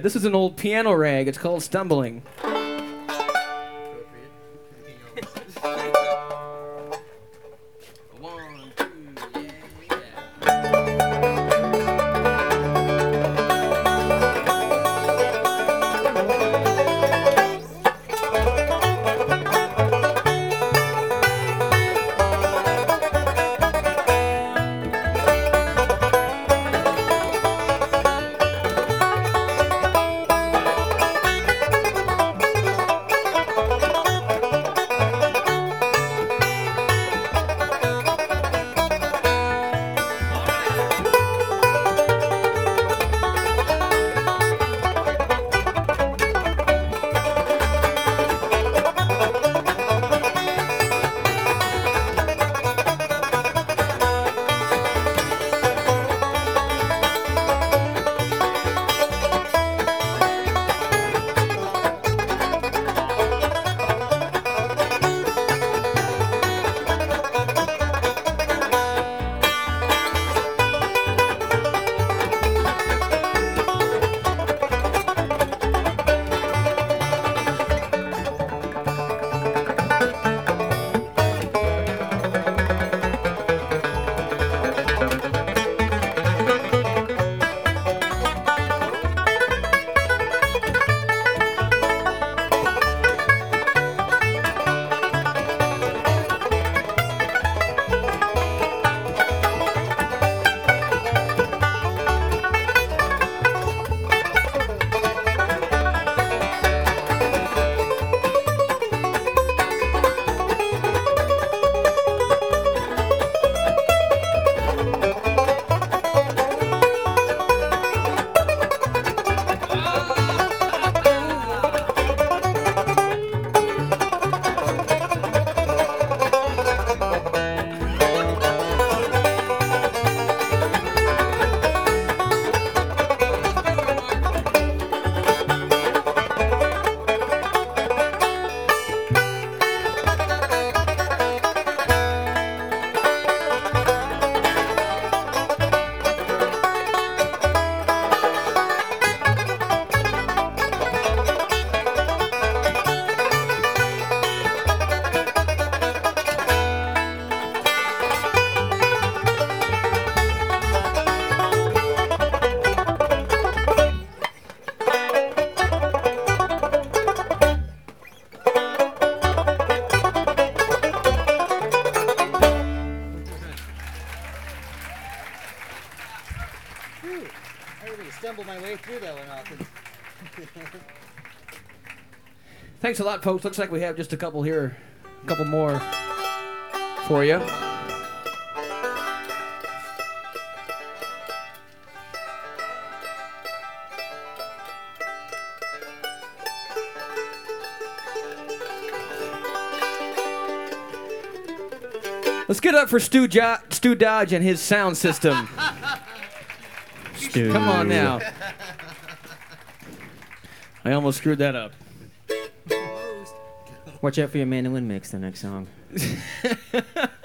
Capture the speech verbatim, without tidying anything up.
This is an old piano rag. It's called Stumbling. Stumble my way through that one often. Thanks a lot, folks. Looks like we have just a couple here, a couple more for you. Let's get up for Stu, jo- Stu Dodge and his sound system. Stu. Come on now. I almost screwed that up. Watch out for your mandolin mix, the next song.